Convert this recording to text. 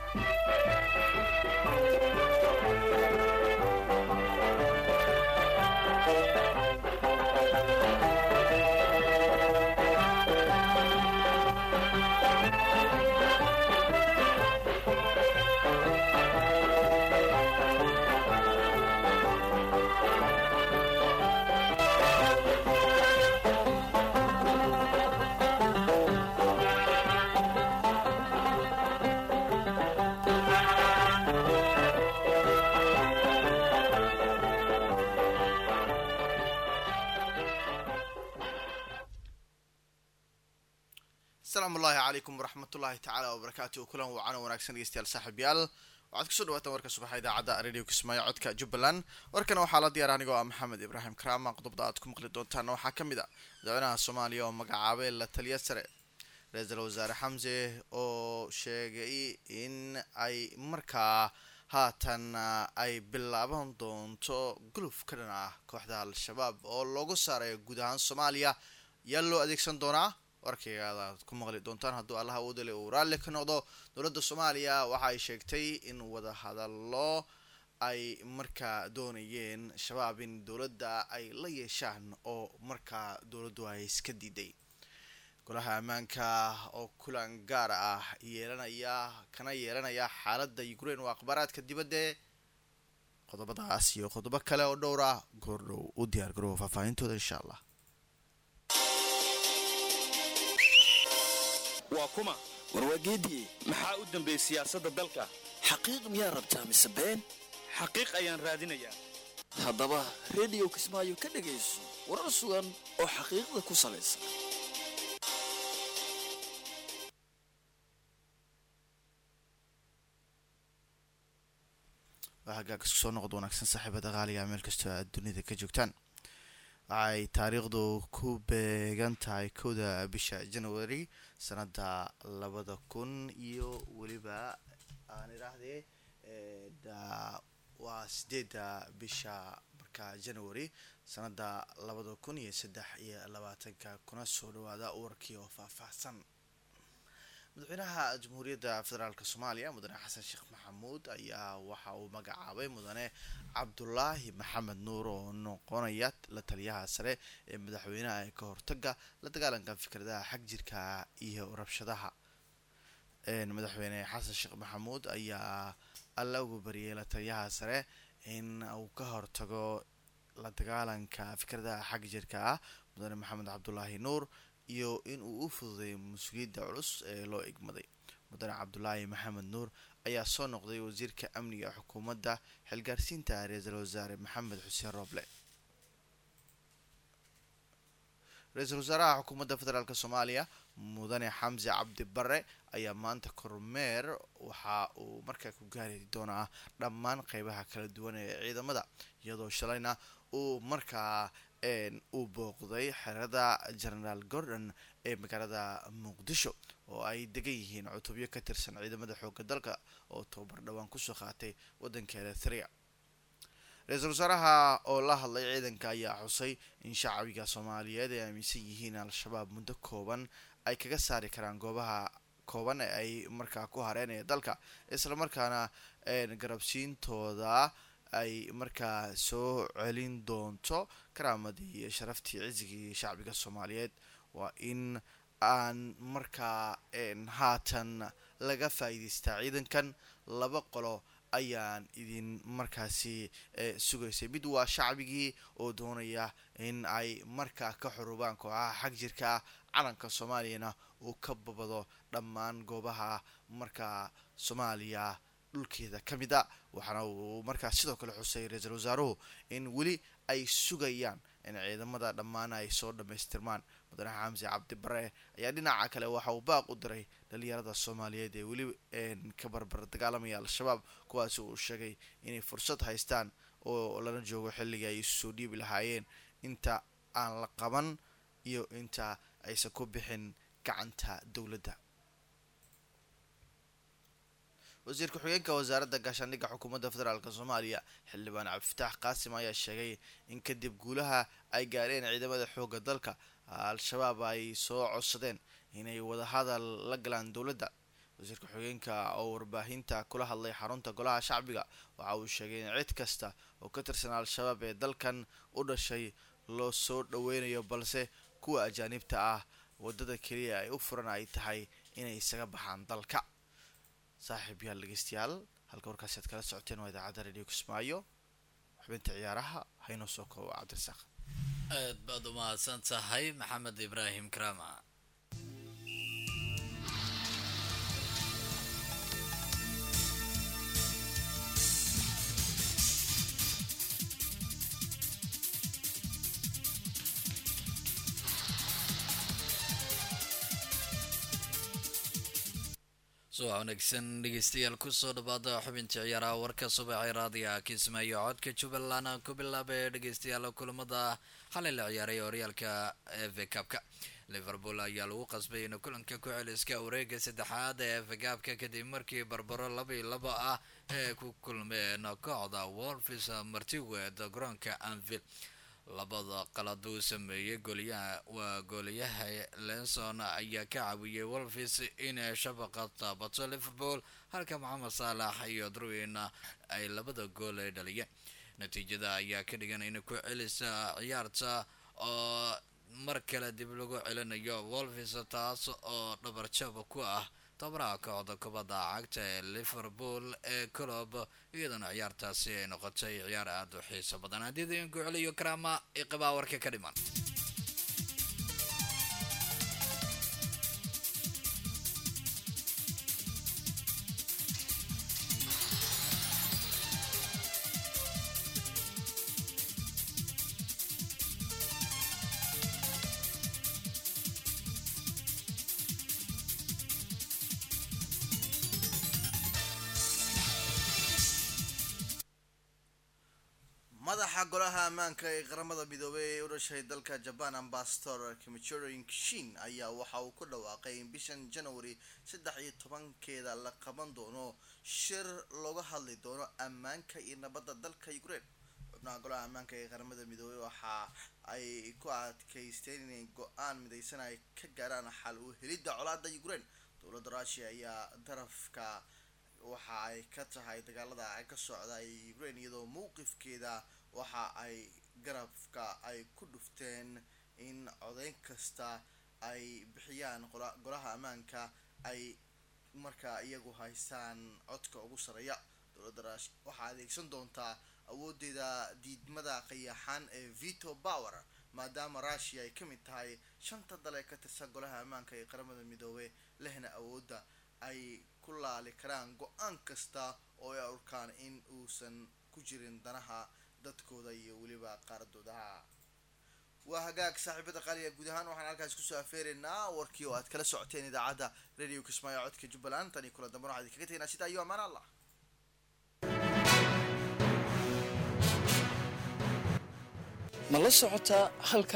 السلام الله عليكم ورحمة الله تعالى وبركاته. كلهم وعنا وناكسن يستيل صاحب يال وعد كسر دوّة ورك صباح إذا عدا راديو كسماية عدك جبلان وركنا وحالة دياراني قوا محمد إبراهيم كرام قطب ضاعتكم قلدون تانو حكم إذا دعونا الصومالية ومقعابة للتليسر رئيس الوزراء حمزة أو شيء إن أي مركا هاتن أي باللابان دونتو قلوف كرنا كوحدة الشباب أو لوغو سارة قدان الصومالية يلو أديكسن دونا warkaygaada ku maqli doontaan hadduu allaha u dali uu raalli ka noqdo dowladda Soomaaliya waxa ay sheegtay in wada hadallo ay markaa doonayeen shabaab in dowladda ay la yeeshaan oo markaa dowladdu ay iska diiday golaha ammaanka oo kulan gaar ah yeelanaya xaaladda Ukraine waa akhbaraadka dibadda qodobadaas iyo qodobo kale oo dhowr ah goordhow u diyaar garoow faahfaahintooda insha Allah. وكما warwageedii maxaa u dambeeyay siyaasadda dalka xaqiiq miyaa rabtaa mise been xaqiiq ayaan raadinayaa haddaba radio Kismaayo ka dhageyso warar sugan oo xaqiiqda ku saleysan waxa ka soo noqdo wanaagsan saaxiibada qaaliga meel kasta dunida ka joogtaan ay taariikhdu ku beegan tahay 1 bisha January sanada 2000 iyo waliba aan iraahdee waa 8 bisha marka January sanada 2023 kuna soo dhawaada warkii oo faahfaahsan. madaxweynaha jamhuuriyadda federaalka Soomaaliya mudane Xasan Sheekh Maxamuud ayaa waxa uu magacaabay mudane Cabdullaahi Maxamed Nuur oo noqonaya la taliyaha sare ee madaxweynaha ee ka hortagga la dagaalanka fikradaha xag jirka iyo rabshadaha. madaxweyne Xasan Sheekh Maxamuud ayaa alla ugu bariyay la taliyaha sare in uu ka hortago la dagaalanka fikradaha xag jirka mudane Maxamed Cabdullaahi Nuur iyo in uu u fududeeyo mas'uuliyadda culus ee loo igmaday. mudane Cabdullaahi Maxamed Nuur ayaa soo noqday wasiirka amniga xukuumadda xilgaarsiinta ra'iisul wasaare Maxamed Xuseen Roble. ra'iisul wasaaraha xukuumadda federaalka Soomaaliya mudane Xamse Cabdi Barre ayaa maanta kormeer waxa uu markaa ku gaari doonaa dhammaan qaybaha kala duwan ee ciidamada iyadoo shalayna uu markaa uu booqday xerada General Gordon ee magaalada Muqdisho oo ay degan yihiin cutubyo ka tirsan ciidamada xoogga dalka oo tababar dhawaan ku soo qaatay wadanka Eritrea. ra'iisul wasaaraha oo la hadlay ciidanka ayaa xusay in shacbiga Soomaaliyeed ay aaminsan yihiin al-shabaab muddo kooban ay kaga saari karaan goobaha kooban ee ay markaa ku hareen ee dalka isla markaana garabsiintooda ay markaa soo celin doonto karaamadii iyo sharaftii cizigii shacbiga Soomaaliyeed. waa in aan markaa haatan laga faa'iideystaa ciidankan laba qolo ayaan idin markaasi sugaysay. mid waa shacbigii oo doonaya in ay markaa ka xurubaan kooxaha xag jirka calanka Soomaaliyana uu ka babado dhammaan goobaha markaa Soomaaliya dhulkeeda kamida. waxaana uu markaa sidoo kale xusay ra'iisul wasaaruhu in weli ay sugayaan in ciidamada dhammaan ay soo dhameystirmaan. mudane Xamse Cabdi Barre ayaa dhinaca kale waxa uu baaq u diray dhalinyarada Soomaaliyeed ee weli ka barbar dagaalamaya al-shabaab kuwaas uu sheegay inay fursad haystaan oo lana joogo xilliga ay soo dhiibi lahaayeen inta aan la qaban iyo inta aysan ku bixin gacanta dowladda. wasiirka xogeenka wasaaradda gaashaandhigga xukuumadda federaalka Soomaaliya xildhibaan Cabdifatax Qaasim ayaa sheegay in kadib guulaha ay gaareen ciidamada xoogga dalka al-shabaab ay soo codsadeen inay wada hadal la galaan dowladda. wasiirka xogeenka oo warbaahinta kula hadlay xarunta golaha shacbiga waxa uu sheegay in cid kasta oo ka tirsan al-shabaab ee dalkan u dhashay loo soo dhaweynayo balse kuwa ajaanibta ah wadada keliya ay u furan ay tahay inay isaga baxaan dalka. saaxiib yaal dhegeystayaal halka warkaasi aad kala socoteen waa idaacadda radio kismaayo xubinta ciyaaraha haynoo soo koobo cabdirasaaq. aad baad u mahadsan tahay maxamed ibraahim krama. subax wanaagsan dhegeystayaal kusoo dhawaada xubinta ciyaaraha warka subaxee raadiyaha kismaayo codka jubbaland aan ku bilaabay dhegeystayaal kulamada xalay la ciyaaray horyaalka FA Cup-ka. Liverpool ayaa lagu qasbay in kulanka ku celiska wareega saddexaad ee FA Cup-ka kadib markii barbaro 2-2 ah ee ku kulmeen kooxda Wolves martigeeda garoonka Anfield. labada qalad uu sameeyay gooliyaha Lenson ayaa ka caawiyay Wolves inay shabaqa taabato Liverpool halka Mohamed Salah iyo Darwin ay labada gool ay dhaliyeen. natiijada ayaa ka dhigan in ku celisa ciyaarta oo mar kale dib lagu celinayo Wolves taas oo dhabarjab ku ah tabaraha kooxda kubadda cagta ee Liverpool ee Klopp iyadana ciyaartaasi ay noqotay ciyaar aad u xiiso badan. haddii ku celiyo Krama iqbaa warka ka dhiman. madaxa golaha ammaanka ee qaramada midoobay ee u dhashay dalka Japan Ambassador Kimichiro Shin ayaa waxa uu ku dhawaaqay in bishan January 13 la qaban doono shir looga hadli doono ammaanka iyo nabadda dalka Ukraine. xubnaha golaha ammaanka ee qaramada midoobay waxa ay ku adkaysteen in go'aan midaysan ay ka gaaraan xal u helidda colaadda Ukraine. dowladda Russia ayaa darafka waxa ay ka tahay dagaalada ay ka socda Ukraine iyadoo mowqifkeeda waxa ay garabka ay ku dhufteen in codeyn kasta ay bixiyaan golaha ammaanka ay markaa iyagu haystaan codka ugu sareeya. dowladda Russia waxa adeegsan doontaa awoodeeda diidmada qayaxan ee veto power maadaama Russia ay kamid tahay shanta dal ee ka tirsan golaha ammaanka ee qaramada midoobay lehna awoodda ay ku laali karaan go'aan kasta oo ay arkaan in uusan ku jirin danaha dadkooda iyo weliba qaaradooda. waa hagaag saaxiibada qaaliga guud ahaan waxaan halkaas kusoo afeeraynaa warkii oo aad kala socoteen idaacadda radio Kismaayo codka Jubbaland. tani kula dambe waxaan idinkaga tegaynaa sidaa iyo amaan Allah. ma la socotaa halka